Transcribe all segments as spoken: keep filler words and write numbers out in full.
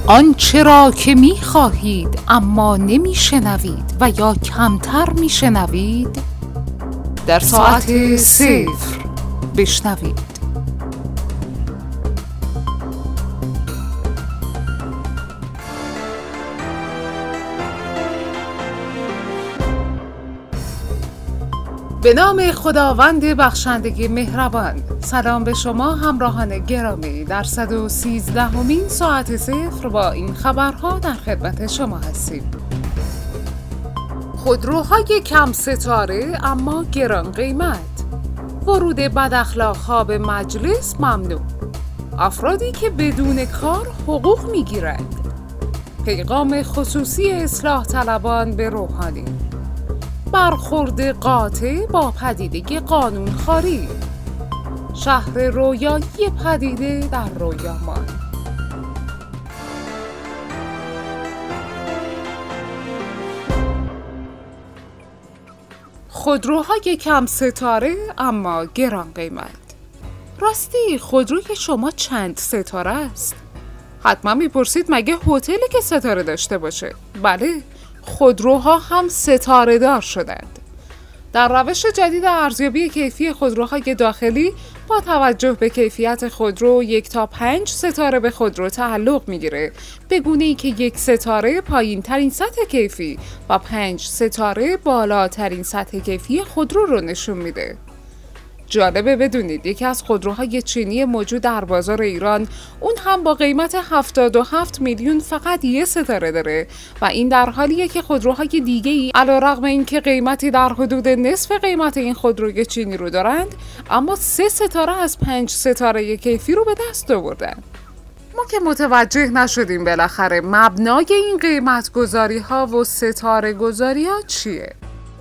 آنچه را که می خواهید اما نمی شنوید و یا کمتر می شنوید در ساعت صفر بشنوید. به نام خداوند بخشنده مهربان. سلام به شما همراهان گرامی. در صد و سیزدهمین ساعت صفر با این خبرها در خدمت شما هستیم. خودروهای کم ستاره اما گران قیمت. ورود بداخلاق‌ها به مجلس ممنوع. افرادی که بدون کار حقوق میگیرند. پیغام خصوصی اصلاح طلبان به روحانی. برخورد قاطع با پدیده قانونخواری. شهر رویایی پدیده در رویامان. خودروهای کم ستاره اما گران قیمت. راستی خودروی شما چند ستاره است؟ حتما میپرسید مگه هتلی که ستاره داشته باشه؟ بله، خودروها هم ستاره دار شدند. در روش جدید ارزیابی کیفی خودروهای داخلی با توجه به کیفیت خودرو یک تا پنج ستاره به خودرو تعلق میگیره، به گونه‌ای که یک ستاره پایین ترین سطح کیفی و پنج ستاره بالاترین سطح کیفی خودرو رو نشون میده. جالبه بدونید یکی از خودروهای چینی موجود در بازار ایران، اون هم با قیمت هفتاد و هفت میلیون فقط یه ستاره داره و این در حالیه که خودروهای دیگه‌ای علیرغم اینکه قیمتی در حدود نصف قیمت این خودروی چینی رو دارند، اما سه ستاره از پنج ستاره کیفی رو به دست آوردن. ما که متوجه نشدیم بالاخره مبنای این قیمت گذاری ها و ستاره گذاری ها چیه؟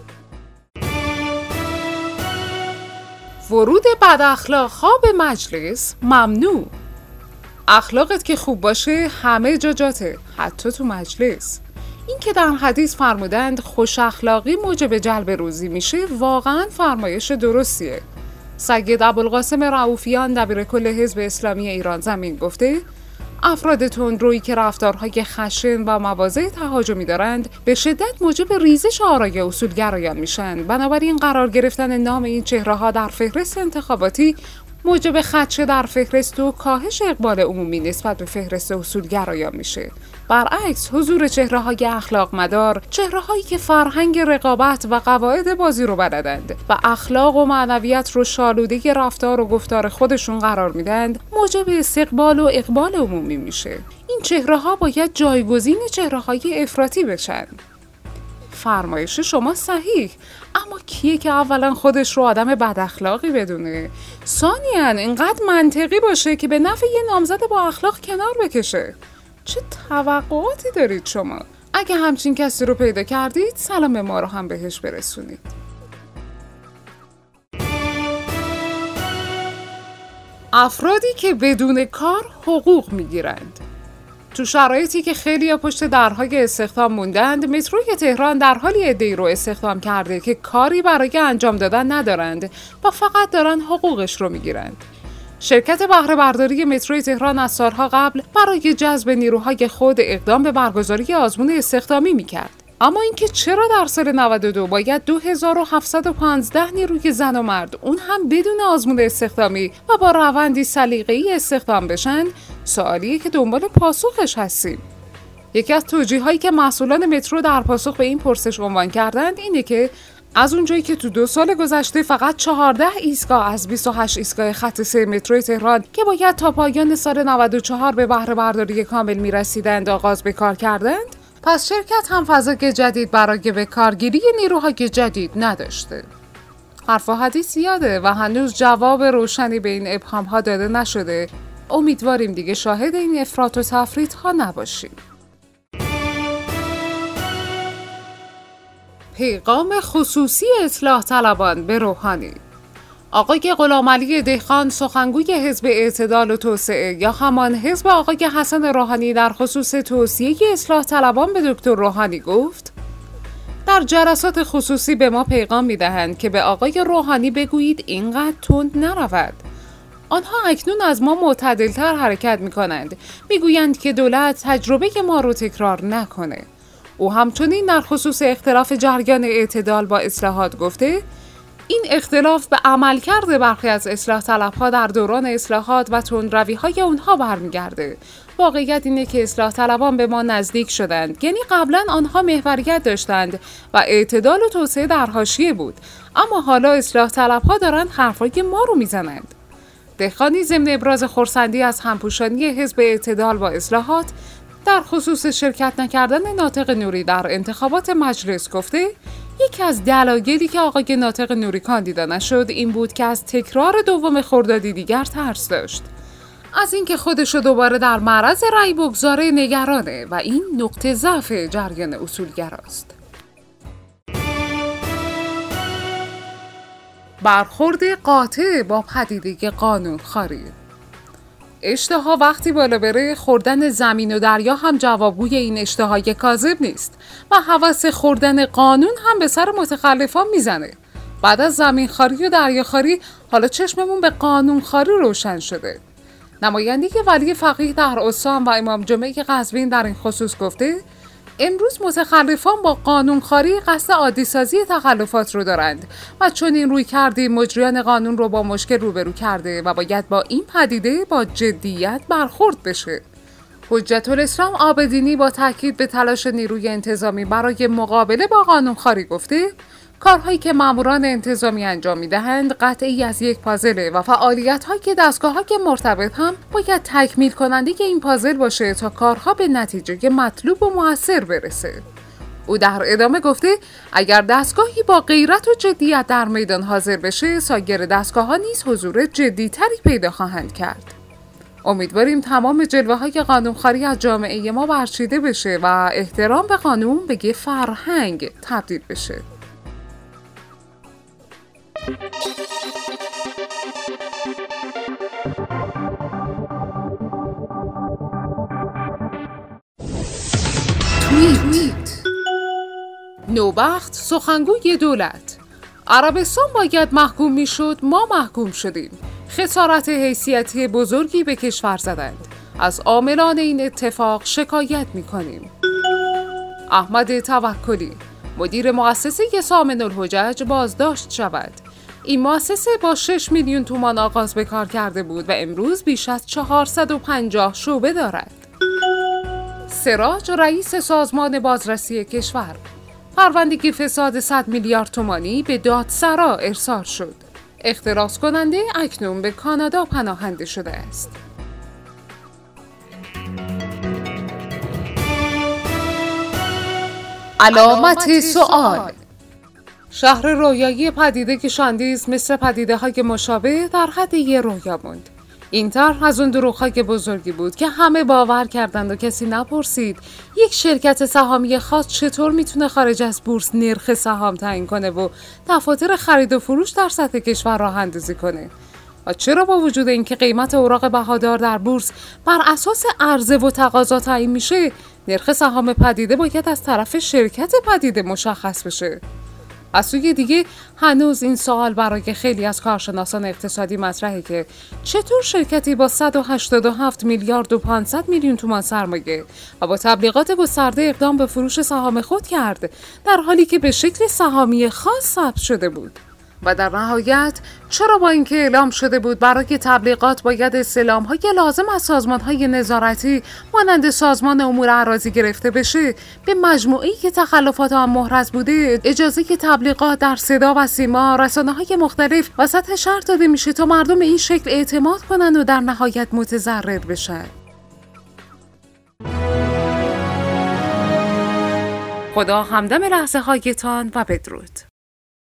ورود بداخلاق‌ها به مجلس ممنوع. اخلاقت که خوب باشه همه جا جاته، حتی تو مجلس. این که در حدیث فرمودند خوش اخلاقی موجب جلب روزی میشه واقعا فرمایش درستیه. سید ابوالقاسم رؤوفیان دبیر کل حزب اسلامی ایران زمین گفته افراد تندرویی که رفتارهای خشن و مواضع تهاجمی دارند به شدت موجب ریزش آرای اصولگرایان میشن. بنابراین قرار گرفتن نام این چهره‌ها در فهرست انتخاباتی موجب خدشه در فهرست و کاهش اقبال عمومی نسبت به فهرست اصولگرایان میشه. برعکس حضور چهره‌های اخلاق مدار، چهره‌هایی که فرهنگ رقابت و قواعد بازی رو بلدند و اخلاق و معنویت رو شالوده رفتار و گفتار خودشون قرار میدند، موجب استقبال و اقبال عمومی میشه. این چهره‌ها باید جایگزین چهره‌های افراطی بشن. فرمایش شما صحیح، اما کیه که اولا خودش رو آدم بد اخلاقی بدونه؟ ثانیاً اینقدر منطقی باشه که به نفع یه نامزد با اخلاق کنار بکشه. چه توقعاتی دارید شما؟ اگه همچین کسی رو پیدا کردید سلام ما رو هم بهش برسونید. افرادی که بدون کار حقوق میگیرند. تو شرایطی که خیلی پشت درهای استخدام موندند، متروی تهران در حالی عده‌ای رو استخدام کرده که کاری برای انجام دادن ندارند و فقط دارن حقوقش رو میگیرند. شرکت بهره برداری متروی تهران از سالها قبل برای جذب نیروهای خود اقدام به برگزاری آزمون استخدامی میکرد. اما اینکه چرا در سال نود و دو باید دو هزار و هفتصد و پانزده نیروی زن و مرد، اون هم بدون آزمون استخدامی و با روندی سلیقه‌ای استخدام بشن، سوالیه که دنبال پاسخش هستیم. یکی از توجیه‌هایی که مسئولان مترو در پاسخ به این پرسش عنوان کردند اینه که از اونجایی که تو دو سال گذشته فقط چهارده ایستگاه از بیست و هشت ایستگاه خط سه مترو تهران که باید تا پایان سال نود و چهار به بهره برداری کامل میرسیدند آغاز به کار کردند، پس شرکت هم فضای جدید برای به کارگیری نیروهای جدید نداشته. حرف و حدیث زیاده و هنوز جواب روشنی به این ابهام‌ها داده نشده. امیدواریم دیگه شاهد این افراط و تفریط‌ها نباشیم. پیغام خصوصی اصلاح طلبان به روحانی. آقای غلامعلی دهقان سخنگوی حزب اعتدال و توسعه یا همان حزب آقای حسن روحانی در خصوص توصیه اصلاح طلبان به دکتر روحانی گفت در جلسات خصوصی به ما پیغام می‌دهند که به آقای روحانی بگویید اینقدر تند نرود. آنها اکنون از ما معتدل‌تر حرکت می‌کنند. می‌گویند که دولت تجربه ما رو تکرار نکنه. او همچنین در خصوص اختلاف جریان اعتدال با اصلاحات گفته این اختلاف به عملکرد برخی از اصلاح طلبها در دوران اصلاحات و تندروی‌های اونها برمیگرده. واقعیت اینه که اصلاح طلبان به ما نزدیک شدند، یعنی قبلا آنها محوریت داشتند و اعتدال و توسعه در حاشیه بود، اما حالا اصلاح طلبها دارند حرفای ما رو میزنند. دهقانی ضمن ابراز خرسندی از همپوشانی حزب اعتدال با اصلاحات در خصوص شرکت نکردن ناطق نوری در انتخابات مجلس گفته یکی از دلایلی که آقای ناطق نوری کاندیدا نشد این بود که از تکرار دوم خردادی دیگر ترس داشت. از اینکه خودش رو دوباره در معرض رأی بگذاره نگرانه و این نقطه ضعف جریان اصولگراست. برخورد قاطع با پدیده قانونخواری. اشتها وقتی بالا بره خوردن زمین و دریا هم جوابگوی این اشتهای کاذب نیست و هوس خوردن قانون هم به سر متخلفان میزنه. بعد از زمین خواری و دریا خواری حالا چشممون به قانون خواری روشن شده. نماینده ولی فقیه در استان و امام جمعه قزوین در این خصوص گفته امروز متخلفان با قانونخواری قصد عادی سازی تخلفات رو دارند و چون این روی کرده مجریان قانون رو با مشکل روبرو کرده و باید با این پدیده با جدیت برخورد بشه. حجت الاسلام عابدینی با تاکید به تلاش نیروی انتظامی برای مقابله با قانونخواری گفته کارهایی که ماموران انتظامی انجام میدهند قطعی از یک پازله و فعالیت‌هایی که دستگاه‌ها که مرتبط هم باید تکمیل کننده این پازل باشه تا کارها به نتیجه مطلوب و موثر برسه. او در ادامه گفته اگر دستگاهی با غیرت و جدیت در میدان حاضر بشه سایر دستگاه‌ها نیز حضور جدی‌تری پیدا خواهند کرد. امیدواریم تمام جلوه‌های قانونخواری از جامعه ما برچیده بشه و احترام به قانون به یه فرهنگ تبدیل بشه. توییت نوبخت سخنگوی دولت عربستان باید محکوم میشد ما محکوم شدیم. خسارت حیثیتی بزرگی به کشور زدند. از عاملان این اتفاق شکایت میکنیم. احمد توکلی مدیر مؤسسه سامن الحجج بازداشت شود. این مؤسسه با شش میلیون تومان آغاز به کار کرده بود و امروز بیش از چهارصد و پنجاه شعبه دارد. سراج رئیس سازمان بازرسی کشور پروندگی فساد صد میلیارد تومانی به دادسرا ارسال شد. اختراس کننده اکنون به کانادا پناهنده شده است. علامت سوال. شهر رویایی پدیده که شاندیز مثل پدیده های مشابه در حد یه رویا موند. این طرح از اون دروغ‌های بزرگی بود که همه باور کردند و کسی نپرسید یک شرکت سهامی خاص چطور میتونه خارج از بورس نرخ سهام تعیین کنه و دفاتر خرید و فروش در سطح کشور راه اندازی کنه. و چرا با وجود اینکه قیمت اوراق بهادار در بورس بر اساس عرضه و تقاضا تعیین میشه، نرخ سهام پدیده باید از طرف شرکت پدیده مشخص بشه؟ از سوی دیگه هنوز این سوال برای خیلی از کارشناسان اقتصادی مطرحه که چطور شرکتی با صد و هشتاد و هفت میلیارد و پانصد میلیون تومان سرمایه و با تبلیغات گسترده اقدام به فروش سهام خود کرد در حالی که به شکل سهامی خاص ثبت شده بود. و در نهایت چرا با اینکه اعلام شده بود برای تبلیغات باید استعلام‌های لازم از سازمان‌های نظارتی مانند سازمان امور اراضی گرفته بشه، به مجموعه‌ای که تخلفات آن محرز بوده اجازه که تبلیغات در صدا و سیما رسانه‌های مختلف وسط شهر داده میشه تا مردم این شکل اعتماد کنن و در نهایت متضرر بشن. خدا همدم لحظه هایتان و بدرود.